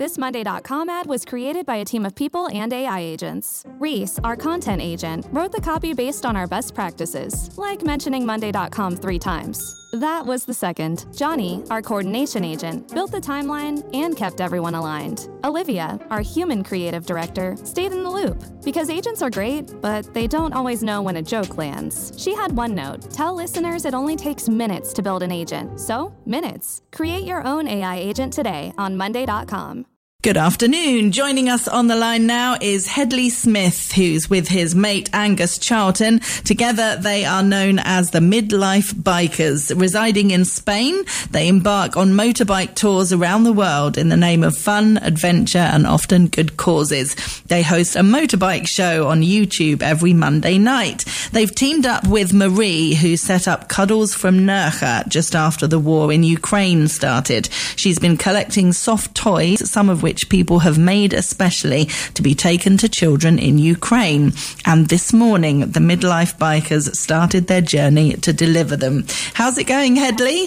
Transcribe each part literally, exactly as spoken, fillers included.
This Monday dot com ad was created by a team of people and A I agents. Reese, our content agent, wrote the copy based on our best practices, like mentioning Monday dot com three times. That was the second. Johnny, our coordination agent, built the timeline and kept everyone aligned. Olivia, our human creative director, stayed in the loop. Because agents are great, but they don't always know when a joke lands. She had one note: tell listeners it only takes minutes to build an agent. So, minutes. Create your own A I agent today on Monday dot com. Good afternoon. Joining us on the line now is Hedley Smith, who's with his mate Angus Charlton. Together, they are known as the Midlife Bikers. Residing in Spain, they embark on motorbike tours around the world in the name of fun, adventure, and often good causes. They host a motorbike show on YouTube every Monday night. They've teamed up with Marie, who set up Cuddles from Nercha just after the war in Ukraine started. She's been collecting soft toys, some of which which people have made especially to be taken to children in Ukraine. And this morning, the Midlife Bikers started their journey to deliver them. How's it going, Hedley?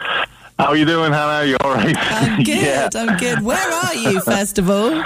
How are you doing, Hannah? You all right? I'm good, yeah. I'm good. Where are you, first of all?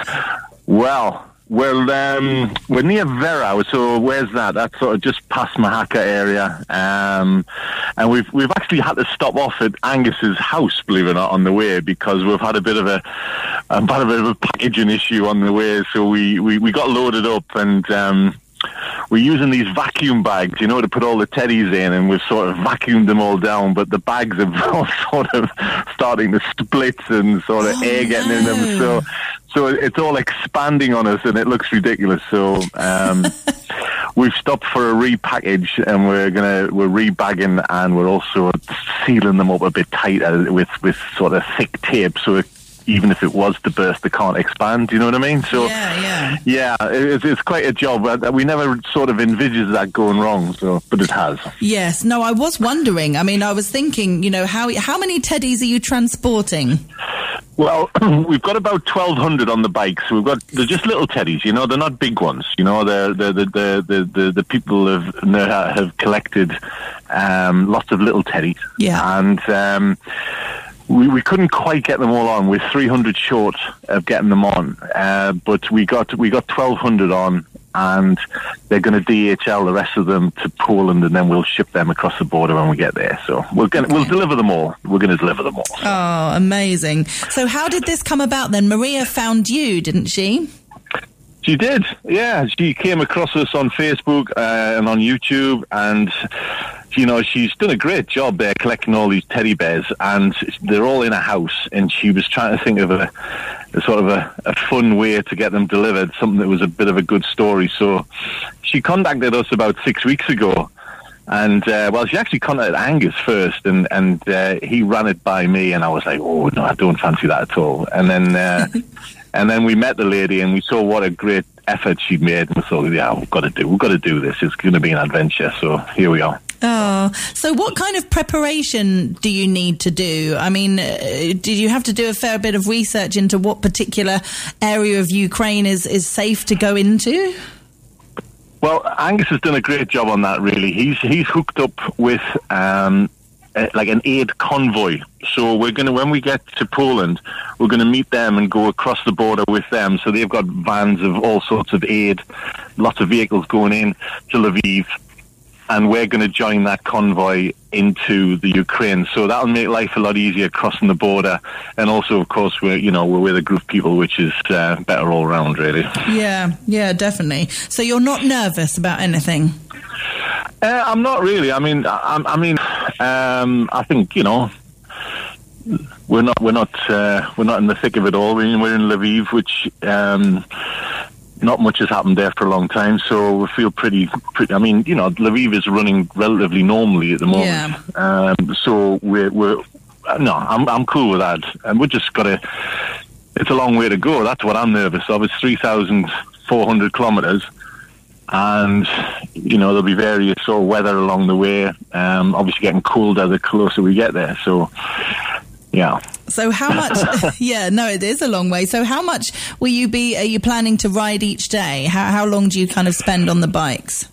Well, well, um, we're near Vera, so where's that? That's sort of just past Mahaka area. Um, and we've we've actually had to stop off at Angus's house, believe it or not, on the way, because we've had a bit of a, a, bit of a packaging issue on the way. So we, we, we got loaded up and... Um, we're using these vacuum bags, you know, to put all the teddies in, and we've sort of vacuumed them all down, but the bags are all sort of starting to split and sort of oh, air getting no. in them. So so it's all expanding on us, and it looks ridiculous. So um, we've stopped for a repackage, and we're gonna we're rebagging, and we're also sealing them up a bit tighter with with sort of thick tape, so it, even if it was to burst, they can't expand. You know what I mean? So, yeah, yeah, yeah, it's, it's quite a job. We never sort of envisaged that going wrong, so but it has. Yes. No, I was wondering. I mean, I was thinking, you know, how how many teddies are you transporting? Well, we've got about twelve hundred on the bikes. We've got they're just little teddies, you know. They're not big ones, you know. They're, they're, the the the the the people have have collected um, lots of little teddies, yeah, and. Um, We, we couldn't quite get them all on. We're three hundred short of getting them on, uh, but we got we got twelve hundred on, and they're going to D H L the rest of them to Poland, and then we'll ship them across the border when we get there. So we're going we'll deliver them all. We're going to deliver them all. So. Oh, amazing! So how did this come about then? Maria found you, didn't she? She did, yeah. She came across us on Facebook uh, and on YouTube, and you know, she's done a great job there collecting all these teddy bears, and they're all in a house, and she was trying to think of a, a sort of a, a fun way to get them delivered, something that was a bit of a good story. So she contacted us about six weeks ago, and uh, well, she actually contacted Angus first, and, and uh, he ran it by me, and I was like, oh, no, I don't fancy that at all. And then... Uh, And then we met the lady, and we saw what a great effort she'd made, and we thought, yeah, we've got to do, we've got to do this. It's going to be an adventure. So here we are. Oh, so what kind of preparation do you need to do? I mean, uh, did you have to do a fair bit of research into what particular area of Ukraine is, is safe to go into? Well, Angus has done a great job on that, really. He's he's hooked up with um, a, like an aid convoy. So we're going to, when we get to Poland, we're going to meet them and go across the border with them. So they've got vans of all sorts of aid, lots of vehicles going in to Lviv, and we're going to join that convoy into the Ukraine. So that'll make life a lot easier crossing the border. And also, of course, we're, you know, we're with a group of people, which is uh, better all round, really. Yeah, yeah, definitely. So you're not nervous about anything? Uh, I'm not really. I mean, I, I mean, um, I think, you know, we're not, we're not, uh, we're not in the thick of it all. We're in Lviv, which, um, not much has happened there for a long time, so we feel pretty, pretty I mean, you know, Lviv is running relatively normally at the moment. Yeah. Um, so we're, we're, no, I'm, I'm cool with that. And we're just got to, it's a long way to go. That's what I'm nervous of. It's three thousand four hundred kilometers. And, you know, there'll be various sort of weather along the way. Um, obviously getting colder the closer we get there. So, yeah. So how much, yeah, no, it is a long way. So how much will you be, are you planning to ride each day? How, how long do you kind of spend on the bikes?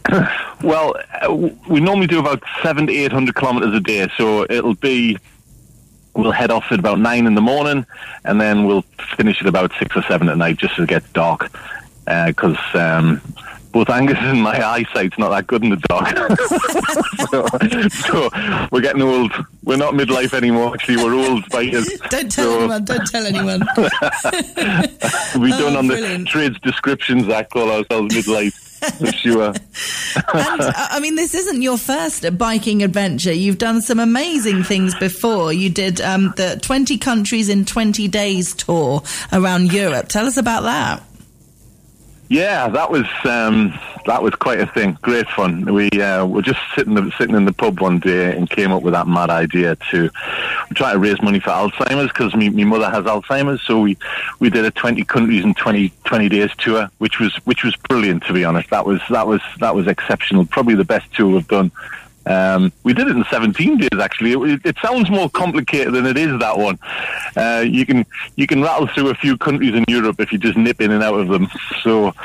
Well, uh, we normally do about seven to eight hundred kilometres a day. So it'll be we'll head off at about nine in the morning, and then we'll finish at about six or seven at night, just as it gets dark, because uh, um, both Angus and my eyesight's not that good in the dark. so, so we're getting old. We're not midlife anymore. Actually, we're old bikers. Don't tell so, anyone. Don't tell anyone. we oh, done on brilliant. the trades descriptions that call ourselves midlife. For sure. And I mean, this isn't your first biking adventure. You've done some amazing things before. You did um, the twenty countries in twenty days tour around Europe. Tell us about that. Yeah, that was um, that was quite a thing. Great fun. We uh, were just sitting sitting in the pub one day and came up with that mad idea to try to raise money for Alzheimer's, because my mother has Alzheimer's. So we, we did a twenty countries in twenty, twenty days tour, which was which was brilliant, to be honest. That was that was that was exceptional. Probably the best tour we've done. Um, we did it in seventeen days, actually. It, it sounds more complicated than it is, that one. Uh, you can you can rattle through a few countries in Europe if you just nip in and out of them. So,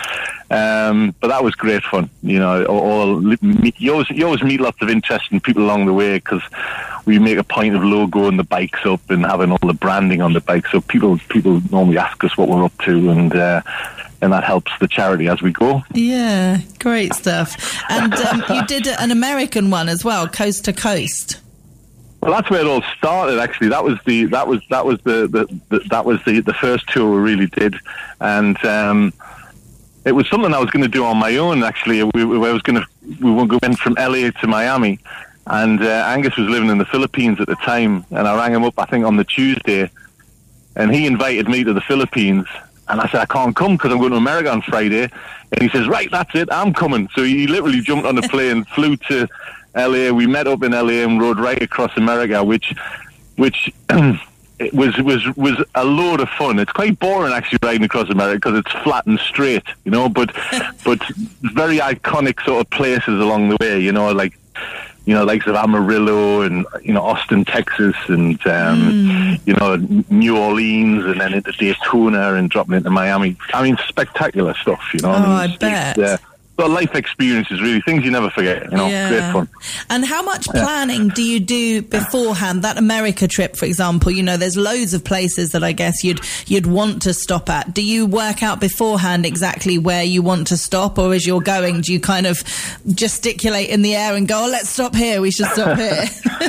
um, but that was great fun. You know, all, all, you, always, you always meet lots of interesting people along the way, because we make a point of logoing the bikes up and having all the branding on the bike. So people people normally ask us what we're up to, and uh, and that helps the charity as we go. Yeah, great stuff. And um, you did an American one as well, Coast to Coast. Well, that's where it all started. Actually, that was the that was that was the, the, the that was the, the first tour we really did, and um, it was something I was going to do on my own. Actually, we, we I was going to we went from L A to Miami, and uh, Angus was living in the Philippines at the time, and I rang him up, I think, on the Tuesday, and he invited me to the Philippines. And I said, I can't come because I'm going to America on Friday. And he says, right, that's it, I'm coming. So he literally jumped on a plane, flew to L A. We met up in L A and rode right across America, which which it was, was, was a load of fun. It's quite boring, actually, riding across America, because it's flat and straight, you know, but but very iconic sort of places along the way, you know, like, you know, likes of Amarillo and, you know, Austin, Texas, and, um, mm. you know, New Orleans, and then into Daytona and dropping into Miami. I mean, spectacular stuff, you know. Oh, I, mean, I bet. Uh, well, life experiences, really, things you never forget, you know, yeah. great fun. And how much planning yeah. do you do beforehand? That America trip, for example, you know, there's loads of places that I guess you'd you'd want to stop at. Do you work out beforehand exactly where you want to stop, or as you're going, do you kind of gesticulate in the air and go, oh, let's stop here, we should stop here?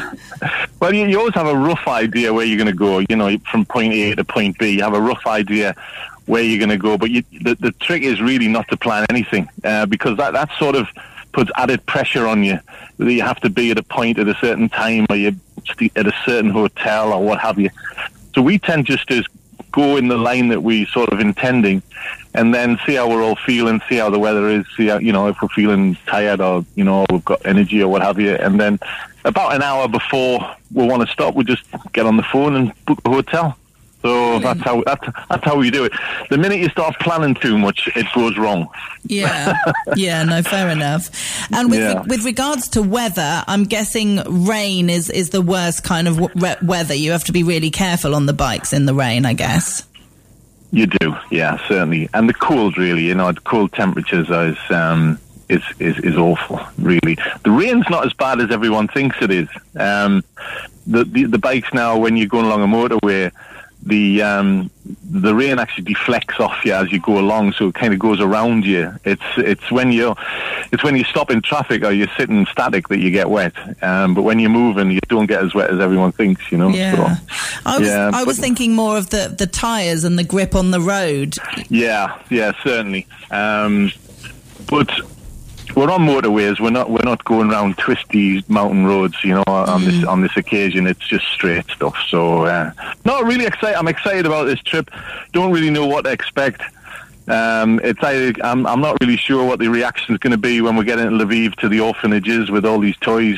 Well, you, you always have a rough idea where you're going to go, you know, from point A to point B. You have a rough idea where you're going to go, but you, the, the trick is really not to plan anything, uh, because that, that sort of puts added pressure on you. You have to be at a point at a certain time, or you're at a certain hotel, or what have you. So we tend just to go in the line that we sort of intending, and then see how we're all feeling, see how the weather is, see how, you know, if we're feeling tired, or, you know, we've got energy or what have you. And then about an hour before we want to stop, we just get on the phone and book a hotel. So that's how that's, that's how we do it. The minute you start planning too much, it goes wrong. Yeah, yeah, no, fair enough. And with yeah. re- with regards to weather, I'm guessing rain is, is the worst kind of w- weather. You have to be really careful on the bikes in the rain, I guess. You do, yeah, certainly. And the cold, really, you know, the cold temperatures is um, is, is is awful, really. The rain's not as bad as everyone thinks it is. Um, the, the the bikes now, when you're going along a motorway, the um, the rain actually deflects off you as you go along, so it kind of goes around you. It's it's when you it's when you stop in traffic or you're sitting static that you get wet. Um, but when you're moving, you don't get as wet as everyone thinks. You know. Yeah. So, I was yeah, I was but, thinking more of the the tyres and the grip on the road. Yeah, yeah, certainly. Um, but we're on motorways. We're not. We're not going around twisty mountain roads. You know, on mm. this on this occasion, it's just straight stuff. So, uh, not really excited. I'm excited about this trip. Don't really know what to expect. Um, it's. I, I'm. I'm not really sure what the reaction is going to be when we get into Lviv to the orphanages with all these toys.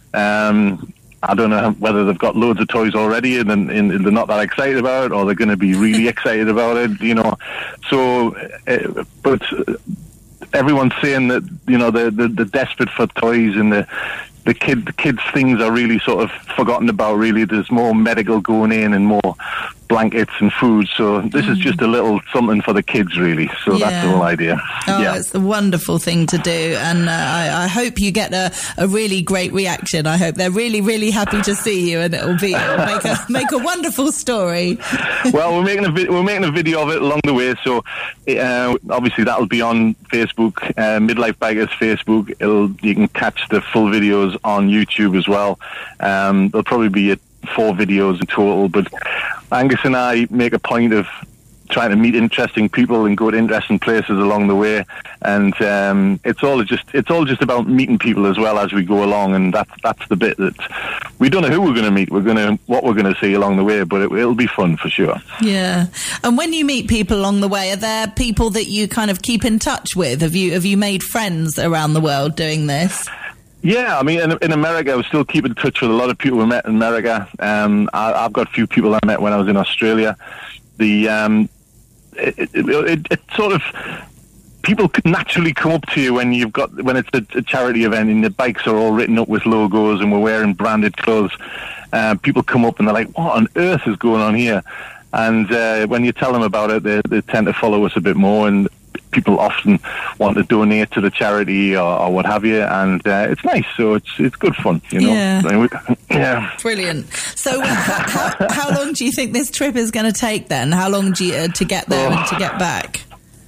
Um, I don't know whether they've got loads of toys already and, and, and they're not that excited about it, or they're going to be really excited about it. You know, so uh, but. Uh, Everyone's saying that, you know, they're, they're, they're desperate for toys, and the the kid the kids' things are really sort of forgotten about. Really, there's more medical going in and more blankets and food. So this mm. is just a little something for the kids, really. So yeah. that's the whole idea. Oh, yeah. It's a wonderful thing to do. And uh, I, I hope you get a, a really great reaction. I hope they're really, really happy to see you, and it'll be it'll make a make a wonderful story. Well, we're making a vi- we're making a video of it along the way. So uh, obviously that'll be on Facebook, uh, Midlife Bikers Facebook. It'll you can catch the full videos on YouTube as well. Um, there'll probably be a, four videos in total, but Angus and I make a point of trying to meet interesting people and go to interesting places along the way, and um, it's all just it's all just about meeting people as well as we go along, and that's that's the bit that we don't know who we're going to meet, we're going to what we're going to see along the way, but it, it'll be fun for sure. Yeah. And when you meet people along the way, are there people that you kind of keep in touch with? Have you have you made friends around the world doing this? Yeah, I mean, in, in America, I still keep in touch with a lot of people we met in America. Um, I, I've got a few people I met when I was in Australia. The um, it, it, it, it sort of people naturally come up to you when you've got when it's a, a charity event and the bikes are all written up with logos and we're wearing branded clothes. Uh, people come up and they're like, "What on earth is going on here?" And uh, when you tell them about it, they, they tend to follow us a bit more, and people often want to donate to the charity or, or what have you, and uh, it's nice. So it's it's good fun, you know. Yeah, yeah. Brilliant. So, uh, how, how, how long do you think this trip is going to take then? How long do you uh, to get there oh. and to get back?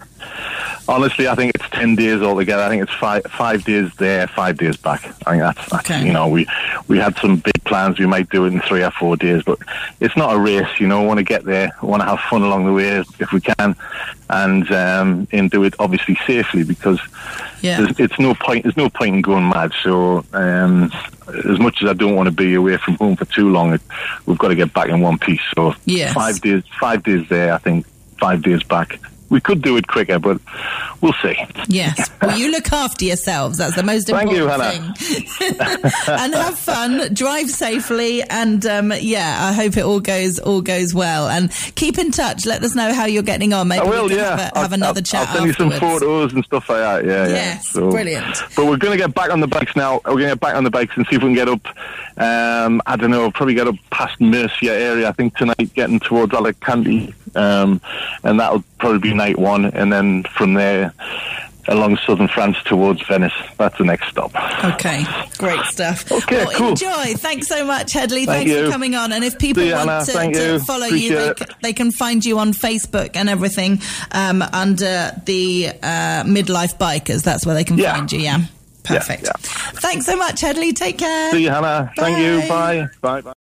Honestly, I think it's ten days altogether. I think it's five five days there, five days back. I think that's, that's okay. You know, we we had some big plans. We might do it in three or four days, but it's not a race. You know, we want to get there. We want to have fun along the way if we can, and um, and do it obviously safely, because yeah. there's, it's no point. There's no point in going mad. So um, as much as I don't want to be away from home for too long, it, we've got to get back in one piece. So yes. five days, five days there. I think five days back. We could do it quicker, but we'll see. Yes. Well, you look after yourselves. That's the most important Thank you, thing. And have fun, drive safely, and um, yeah, I hope it all goes all goes well. And keep in touch. Let us know how you're getting on. Maybe I will, we can yeah. have, a, have I'll, another I'll, chat I'll send afterwards. you some photos and stuff like that. Yeah, yes, yeah. So, brilliant. But we're going to get back on the bikes now. We're going to get back on the bikes and see if we can get up. Um, I don't know. Probably get up past Murcia area. I think tonight, getting towards Alicante. Um, and that'll probably be night one, and then from there along southern France towards Venice. That's the next stop. Okay, great stuff. Okay, well, cool. Enjoy. Thanks so much, Headley. Thank Thanks you. for coming on. And if people you, want Anna. to, Thank to you. follow Appreciate you, they, it. c- they can find you on Facebook and everything um, under the uh, Midlife Bikers. That's where they can yeah. find you, yeah? Perfect. Yeah, yeah. Thanks so much, Headley. Take care. See you, Hannah. Bye. Thank you. Bye. Bye. Bye.